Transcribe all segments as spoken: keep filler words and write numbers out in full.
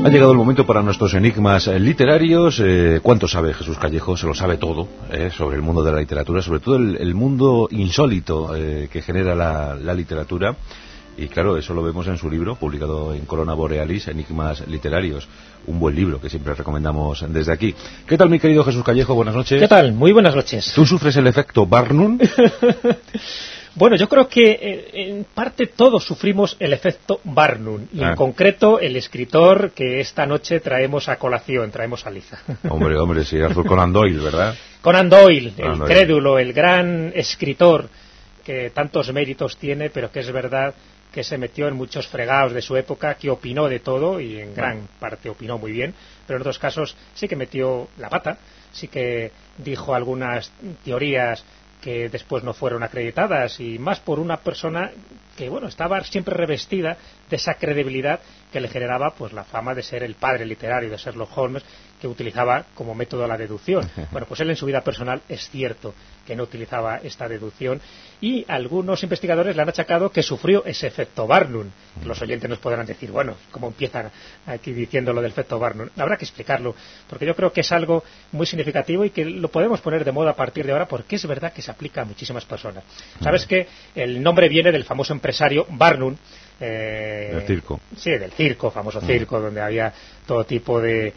Ha llegado el momento para nuestros enigmas literarios. Eh, ¿Cuánto sabe Jesús Callejo? Se lo sabe todo eh, sobre el mundo de la literatura, sobre todo el, el mundo insólito eh, que genera la, la literatura. Y claro, eso lo vemos en su libro, publicado en Corona Borealis, Enigmas Literarios. Un buen libro que siempre recomendamos desde aquí. ¿Qué tal, mi querido Jesús Callejo? Buenas noches. ¿Qué tal? Muy buenas noches. ¿Tú sufres el efecto Barnum? Bueno, yo creo que eh, en parte todos sufrimos el efecto Barnum, y ah. en concreto el escritor que esta noche traemos a colación, traemos a Liza. Hombre, hombre, sí, Arthur Conan Doyle, ¿verdad? Conan Doyle, Conan el Doyle. crédulo, el gran escritor que tantos méritos tiene, pero que es verdad que se metió en muchos fregados de su época, que opinó de todo y en gran parte opinó muy bien, pero en otros casos sí que metió la pata, sí que dijo algunas teorías que después no fueron acreditadas, y más por una persona que, bueno, estaba siempre revestida de esa credibilidad que le generaba pues la fama de ser el padre literario de Sherlock Holmes, que utilizaba como método la deducción. Bueno, pues él en su vida personal es cierto que no utilizaba esta deducción, y algunos investigadores le han achacado que sufrió ese efecto Barnum. Los oyentes nos podrán decir, bueno, ¿cómo empiezan aquí diciendo lo del efecto Barnum? Habrá que explicarlo, porque yo creo que es algo muy significativo y que lo podemos poner de moda a partir de ahora, porque es verdad que se aplica a muchísimas personas. ¿Sabes que el nombre viene del famoso empresario Barnum? Eh, del circo. Sí, del circo, famoso circo, mm. donde había todo tipo de,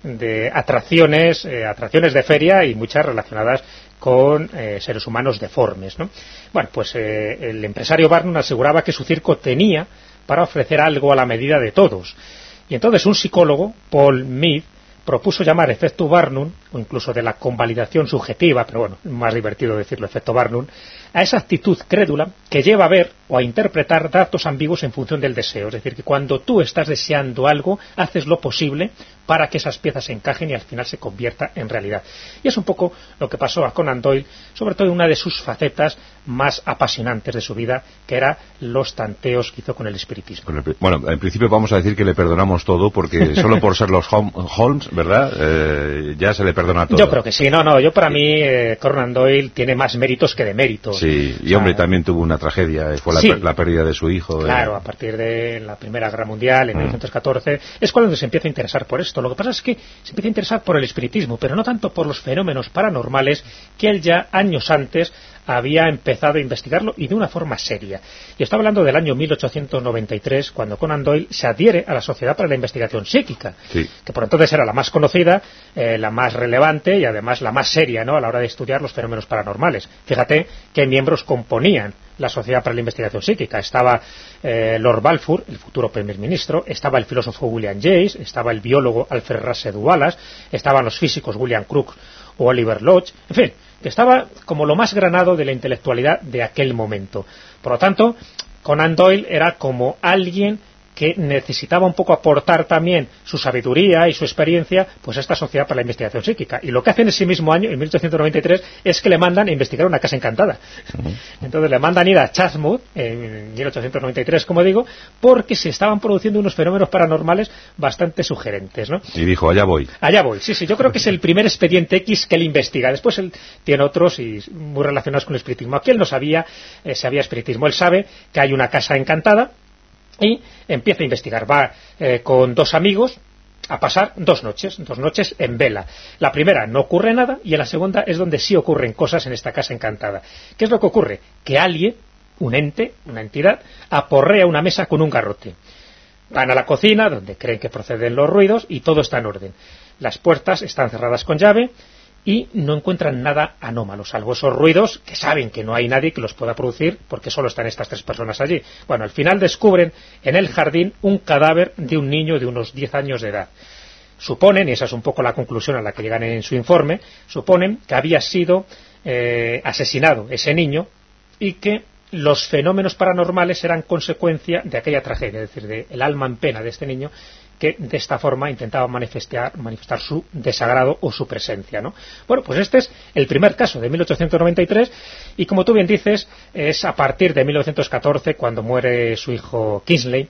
de atracciones, eh, atracciones de feria, y muchas relacionadas con eh, seres humanos deformes, ¿no? Bueno, pues eh, el empresario Barnum aseguraba que su circo tenía para ofrecer algo a la medida de todos. Y entonces un psicólogo, Paul Mead, propuso llamar efecto Barnum, o incluso de la convalidación subjetiva, pero bueno, más divertido decirlo efecto Barnum, a esa actitud crédula que lleva a ver o a interpretar datos ambiguos en función del deseo. Es decir, que cuando tú estás deseando algo, haces lo posible para que esas piezas se encajen y al final se convierta en realidad. Y es un poco lo que pasó a Conan Doyle, sobre todo en una de sus facetas más apasionantes de su vida, que era los tanteos que hizo con el espiritismo. Con el, bueno, en principio vamos a decir que le perdonamos todo, porque solo por ser los Holmes, ¿verdad? Eh, ya se le perdona todo. Yo creo que sí, no, no, yo para mí eh, Conan Doyle tiene más méritos que deméritos. Sí, y hombre, o sea, también tuvo una tragedia, fue la, sí, la pérdida de su hijo. Claro, eh. a partir de la Primera Guerra Mundial, en mm. mil novecientos catorce, es cuando se empieza a interesar por esto. Lo que pasa es que se empieza a interesar por el espiritismo, pero no tanto por los fenómenos paranormales, que él ya años antes había empezado a investigarlo, y de una forma seria. Y está hablando del año mil ochocientos noventa y tres, cuando Conan Doyle se adhiere a la Sociedad para la Investigación Psíquica, sí, que por entonces era la más conocida, eh, la más relevante y además la más seria, ¿no?, a la hora de estudiar los fenómenos paranormales. Fíjate qué miembros componían la Sociedad para la Investigación Psíquica. Estaba eh, Lord Balfour, el futuro primer ministro, estaba el filósofo William James, estaba el biólogo Alfred Russel Wallace, estaban los físicos William Crookes o Oliver Lodge, en fin, que estaba como lo más granado de la intelectualidad de aquel momento. Por lo tanto, Conan Doyle era como alguien que necesitaba un poco aportar también su sabiduría y su experiencia pues a esta Sociedad para la Investigación Psíquica. Y lo que hace en ese mismo año, en mil ochocientos noventa y tres, es que le mandan a investigar una casa encantada. Uh-huh. Entonces le mandan ir a Chatsworth, en mil ochocientos noventa y tres, como digo, porque se estaban produciendo unos fenómenos paranormales bastante sugerentes, ¿no? Y dijo, allá voy. Allá voy, sí, sí. Yo creo que es el primer expediente X que él investiga. Después él tiene otros y muy relacionados con el espiritismo. Aquí él no sabía eh, si había espiritismo. Él sabe que hay una casa encantada, y empieza a investigar. Va eh, con dos amigos a pasar dos noches, dos noches en vela. La primera no ocurre nada, y en la segunda es donde sí ocurren cosas en esta casa encantada. ¿Qué es lo que ocurre? Que alguien, un ente, una entidad, aporrea una mesa con un garrote. Van a la cocina, donde creen que proceden los ruidos, y todo está en orden. Las puertas están cerradas con llave, y no encuentran nada anómalo, salvo esos ruidos que saben que no hay nadie que los pueda producir, porque solo están estas tres personas allí. Bueno, al final descubren en el jardín un cadáver de un niño de unos diez años de edad. Suponen, y esa es un poco la conclusión a la que llegan en su informe, suponen que había sido eh, asesinado ese niño, y que los fenómenos paranormales eran consecuencia de aquella tragedia, es decir, del alma en pena de este niño, que de esta forma intentaba manifestar, manifestar su desagrado o su presencia, ¿no? Bueno, pues este es el primer caso de mil ochocientos noventa y tres, y como tú bien dices, es a partir de mil novecientos catorce cuando muere su hijo Kingsley.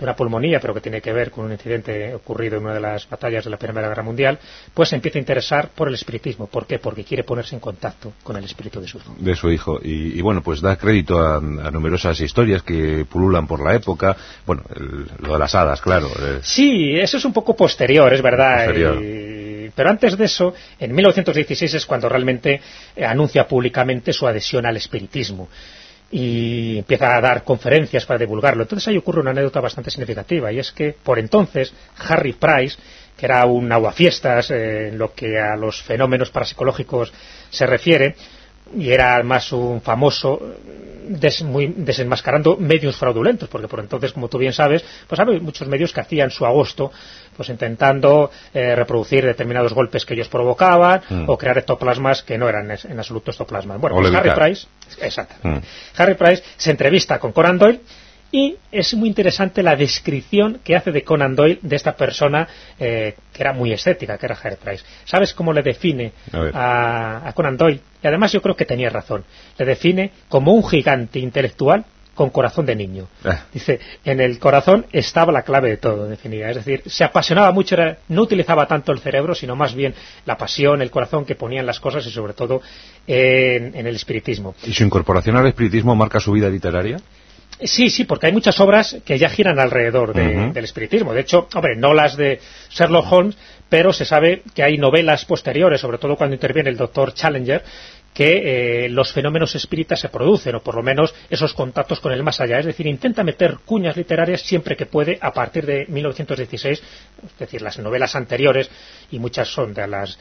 de una pulmonía, pero que tiene que ver con un incidente ocurrido en una de las batallas de la Primera Guerra Mundial, pues se empieza a interesar por el espiritismo. ¿Por qué? Porque quiere ponerse en contacto con el espíritu de su hijo. De su hijo. Y, y bueno, pues da crédito a, a numerosas historias que pululan por la época. Bueno, el, lo de las hadas, claro. Eh. Sí, eso es un poco posterior, es verdad. Posterior. Y, pero antes de eso, en mil novecientos dieciséis es cuando realmente eh, anuncia públicamente su adhesión al espiritismo. Y empieza a dar conferencias para divulgarlo. Entonces ahí ocurre una anécdota bastante significativa, y es que por entonces Harry Price, que era un aguafiestas eh, en lo que a los fenómenos parapsicológicos se refiere, y era más un famoso des, muy, desenmascarando medios fraudulentos, porque por entonces, como tú bien sabes, pues había muchos medios que hacían su agosto pues intentando eh, reproducir determinados golpes que ellos provocaban, mm. o crear ectoplasmas que no eran en absoluto ectoplasmas. Bueno, pues Harry Price, exacto. Mm. Harry Price se entrevista con Conan Doyle, y es muy interesante la descripción que hace de Conan Doyle de esta persona eh, que era muy escéptica, que era Harry Price. ¿Sabes cómo le define a, a, a Conan Doyle? Y además yo creo que tenía razón. Le define como un gigante intelectual con corazón de niño. Eh. Dice, en el corazón estaba la clave de todo, definida. Es decir, se apasionaba mucho, era, no utilizaba tanto el cerebro, sino más bien la pasión, el corazón que ponía en las cosas, y sobre todo en, en el espiritismo. ¿Y su incorporación al espiritismo marca su vida literaria? Sí, sí, porque hay muchas obras que ya giran alrededor de, uh-huh. del espiritismo. De hecho, hombre, no las de Sherlock Holmes, pero se sabe que hay novelas posteriores, sobre todo cuando interviene el doctor Challenger, que eh, los fenómenos espíritas se producen, o por lo menos esos contactos con el más allá. Es decir, intenta meter cuñas literarias siempre que puede a partir de mil novecientos dieciséis, es decir, las novelas anteriores, y muchas son de las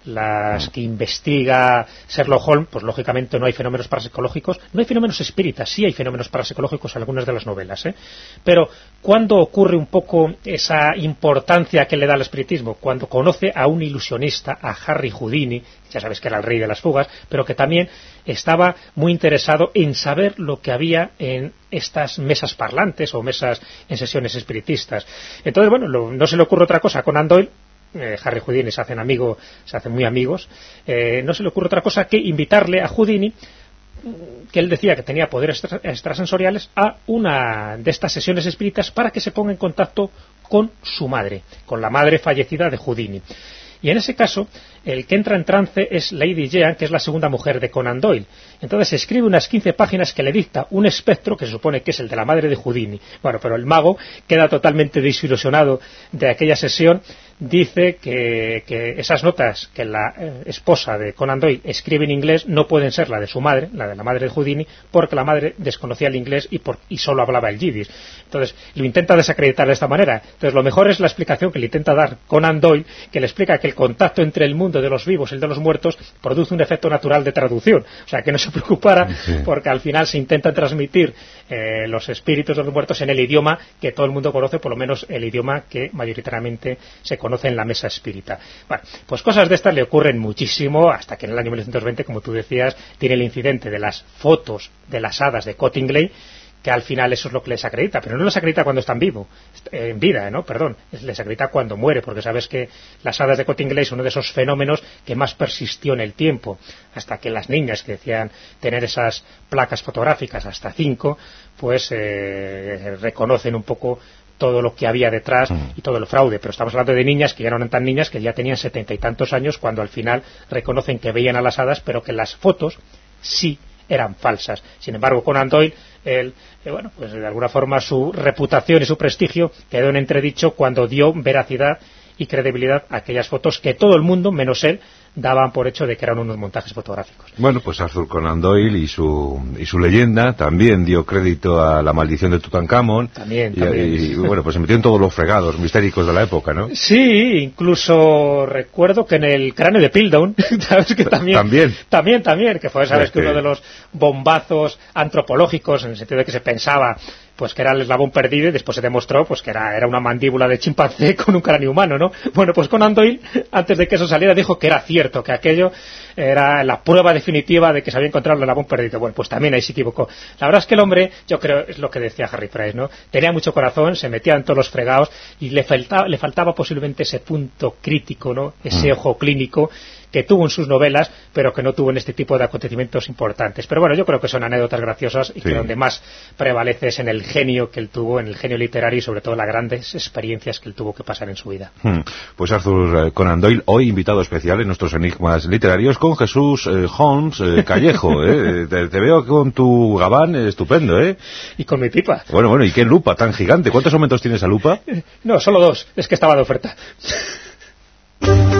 las que investiga Sherlock Holmes, pues lógicamente no hay fenómenos parapsicológicos, no hay fenómenos espíritas, sí hay fenómenos parapsicológicos en algunas de las novelas, ¿eh? Pero ¿cuándo ocurre un poco esa importancia que le da al espiritismo? Cuando conoce a un ilusionista, a Harry Houdini, ya sabes que era el rey de las fugas, pero que también estaba muy interesado en saber lo que había en estas mesas parlantes o mesas en sesiones espiritistas. Entonces, bueno, lo, no se le ocurre otra cosa a Conan Doyle. Eh, Harry y Houdini se hacen amigo, se hacen muy amigos, eh, no se le ocurre otra cosa que invitarle a Houdini, que él decía que tenía poderes extrasensoriales, a una de estas sesiones espíritas para que se ponga en contacto con su madre, con la madre fallecida de Houdini. Y en ese caso, el que entra en trance es Lady Jean, que es la segunda mujer de Conan Doyle. Entonces escribe unas quince páginas que le dicta un espectro que se supone que es el de la madre de Houdini. Bueno, pero el mago queda totalmente desilusionado de aquella sesión. Dice que, que esas notas que la eh, esposa de Conan Doyle escribe en inglés no pueden ser la de su madre, la de la madre de Houdini, porque la madre desconocía el inglés y, por, y solo hablaba el yiddish. Entonces, lo intenta desacreditar de esta manera. Entonces, lo mejor es la explicación que le intenta dar Conan Doyle, que le explica que el contacto entre el mundo de los vivos y el de los muertos produce un efecto natural de traducción. O sea, que no se preocupara, sí. Porque al final se intenta transmitir eh, los espíritus de los muertos en el idioma que todo el mundo conoce, por lo menos el idioma que mayoritariamente se conoce en la mesa espírita. Bueno, pues cosas de estas le ocurren muchísimo, hasta que en el año mil novecientos veinte, como tú decías, tiene el incidente de las fotos de las hadas de Cottingley, que al final eso es lo que les acredita, pero no les acredita cuando están vivos, en vida, ¿no? Perdón, les acredita cuando muere, porque sabes que las hadas de Cottingley son uno de esos fenómenos que más persistió en el tiempo, hasta que las niñas que decían tener esas placas fotográficas, hasta cinco, pues eh, reconocen un poco todo lo que había detrás y todo el fraude, pero estamos hablando de niñas que ya no eran tan niñas, que ya tenían setenta y tantos años, cuando al final reconocen que veían a las hadas, pero que las fotos sí eran falsas. Sin embargo, Conan Doyle, él, eh, bueno, pues de alguna forma su reputación y su prestigio quedó en entredicho cuando dio veracidad y credibilidad a aquellas fotos que todo el mundo, menos él, daban por hecho de que eran unos montajes fotográficos. Bueno, pues Arthur Conan Doyle y su y su leyenda también dio crédito a la maldición de Tutankamón. También, y, también. Y, y bueno, pues se metió en todos los fregados mistéricos de la época, ¿no? Sí, incluso recuerdo que en el cráneo de Piltdown, ¿sabes? Que también, también, también, también, que fue, sabes, este... que uno de los bombazos antropológicos, en el sentido de que se pensaba pues que era el eslabón perdido, y después se demostró pues que era, era una mandíbula de chimpancé con un cráneo humano, ¿no? Bueno, pues Conan Doyle, antes de que eso saliera, dijo que era cierto. cierto, que aquello era la prueba definitiva de que se había encontrado el eslabón perdido. Bueno, pues también ahí se equivocó. La verdad es que el hombre, yo creo, es lo que decía Harry Price, ¿no? Tenía mucho corazón, se metía en todos los fregados y le faltaba, le faltaba posiblemente ese punto crítico, ¿no? Ese mm. ojo clínico que tuvo en sus novelas, pero que no tuvo en este tipo de acontecimientos importantes. Pero bueno, yo creo que son anécdotas graciosas y sí. que donde más prevalece es en el genio que él tuvo, en el genio literario y sobre todo las grandes experiencias que él tuvo que pasar en su vida. Hmm. Pues Arthur Conan Doyle, hoy invitado especial en nuestros enigmas literarios con Jesús eh, Holmes eh, Callejo. eh. te, te veo con tu gabán eh, estupendo, ¿eh? Y con mi pipa. Bueno, bueno, ¿y qué lupa tan gigante? ¿Cuántos aumentos tiene esa lupa? No, solo dos. Es que estaba de oferta.